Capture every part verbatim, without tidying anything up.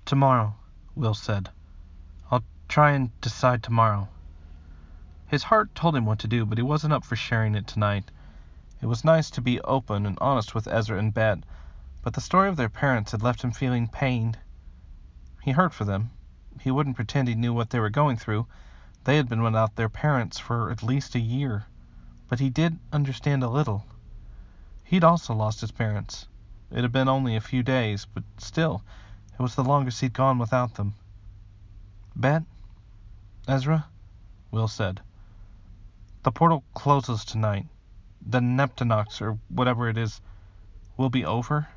Tomorrow, Will said. I'll try and decide tomorrow. His heart told him what to do, but he wasn't up for sharing it tonight. It was nice to be open and honest with Ezra and Bet, but the story of their parents had left him feeling pained. He hurt for them. He wouldn't pretend he knew what they were going through. They had been without their parents for at least a year. But he did understand a little. He'd also lost his parents. It had been only a few days, but still, it was the longest he'd gone without them. Bet? Ezra? Will said. The portal closes tonight. The Neptunox, or whatever it is, will be over?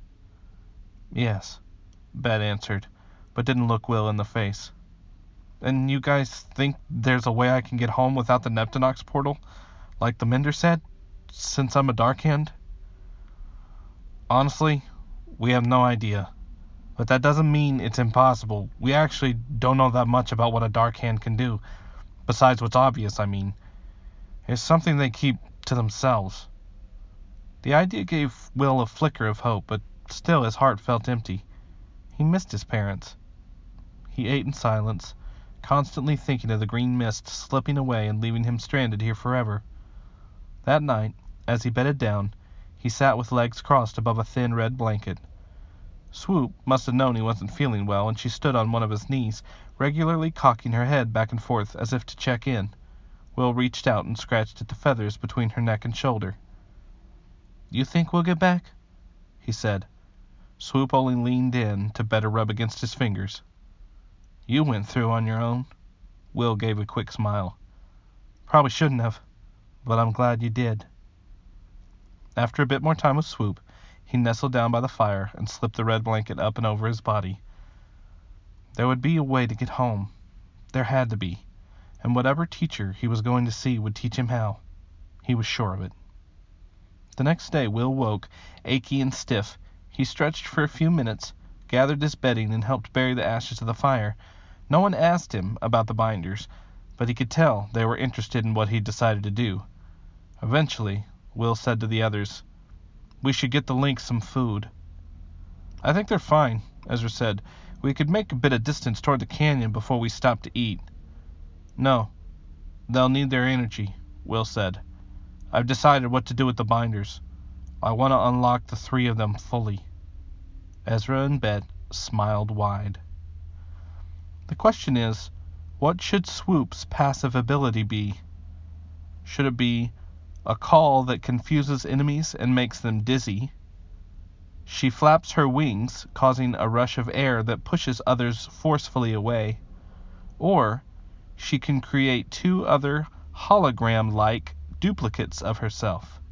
Yes, Bet answered, but didn't look Will in the face. And you guys think there's a way I can get home without the Neptunox portal? Like the Mender said? Since I'm a Darkhand? Honestly, we have no idea. But that doesn't mean it's impossible. We actually don't know that much about what a Darkhand can do. Besides what's obvious, I mean. It's something they keep to themselves. The idea gave Will a flicker of hope, but still his heart felt empty. He missed his parents. He ate in silence, constantly thinking of the green mist slipping away and leaving him stranded here forever. That night, as he bedded down, he sat with legs crossed above a thin red blanket. Swoop must have known he wasn't feeling well, and she stood on one of his knees, regularly cocking her head back and forth as if to check in. Will reached out and scratched at the feathers between her neck and shoulder. You think we'll get back? He said. Swoop only leaned in to better rub against his fingers. You went through on your own. Will gave a quick smile. Probably shouldn't have, but I'm glad you did. After a bit more time with Swoop, he nestled down by the fire and slipped the red blanket up and over his body. There would be a way to get home. There had to be. And whatever teacher he was going to see would teach him how. He was sure of it. The next day Will woke, achy and stiff. He stretched for a few minutes, gathered his bedding, and helped bury the ashes of the fire. No one asked him about the binders, but he could tell they were interested in what he'd decided to do. Eventually, Will said to the others, We should get the Lynx some food. I think they're fine, Ezra said. We could make a bit of distance toward the canyon before we stop to eat. No, they'll need their energy, Will said. I've decided what to do with the binders. I want to unlock the three of them fully. Ezra and Bet smiled wide. The question is, what should Swoop's passive ability be? Should it be a call that confuses enemies and makes them dizzy? She flaps her wings, causing a rush of air that pushes others forcefully away. Or she can create two other hologram-like duplicates of herself.